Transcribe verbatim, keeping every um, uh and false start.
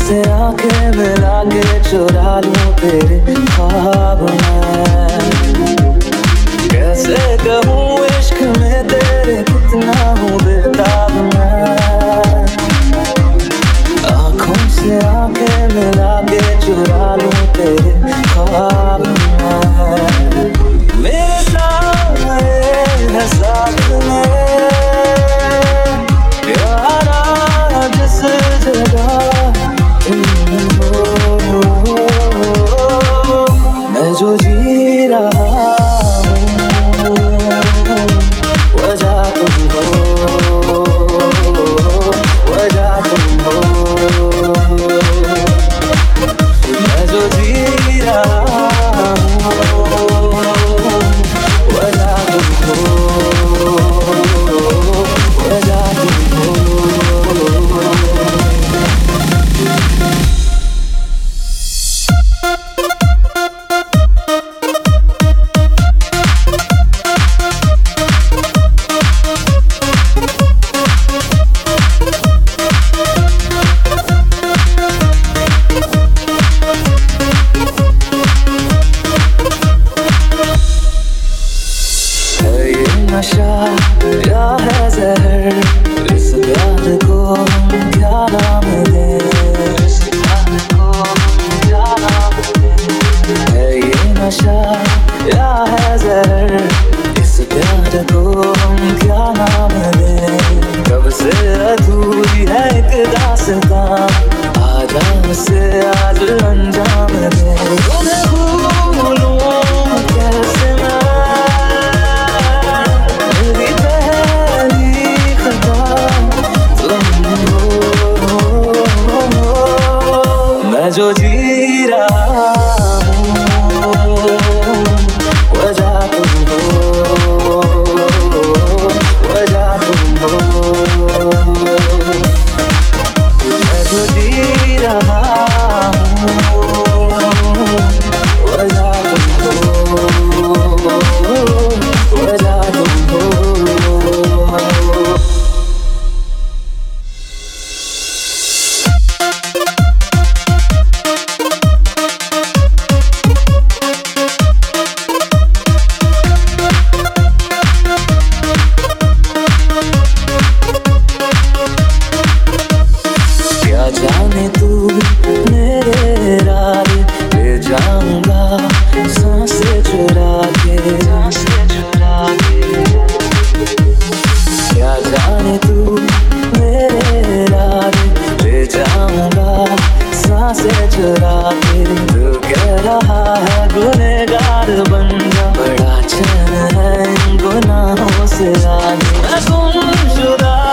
से आंखें मिला के चुरा लूं तेरे ख्वाब में। कैसे कहूँ इश्क में तेरे कितना हूँ बेताब मैं। आँखों से आंखें मिला के चुरा लूं तेरे ख्वाब में। मेरे साए है साथ में यारा जिस जगह मैं जो जी रहा हूँ वजह तुम हो, वजह तुम हो। मैं जो जी रहा हूँ वजह तुम हो, वजह तुम हो। नशा या है जहर, इस प्यार को हम क्या नाम दें, इस प्यार को क्या नाम दें। है ये नशा या है जहर, इस प्यार को हम क्या नाम दें। कब से अधूरी है एक दास्तां, आजा उसे आज अंजाम दें। तुम्हें भूलूं कैसे मैं, मैं जो जी रहा हूँ वजह तुम हो, वजह तुम हो। मैं जो जी रहा हूँ वजह तुम हो, वजह तुम हो। जाने तू मेरे राह ले जाऊंगा सांसें चुरा के, सांसें चुरा के। क्या जाने तू मेरे राह ले जाऊंगा सांसें चुरा के। तू कह रहा है गुनहगार बन जा, बड़ा चैन है इन गुनाहों से आगे। मैं गुमशुदा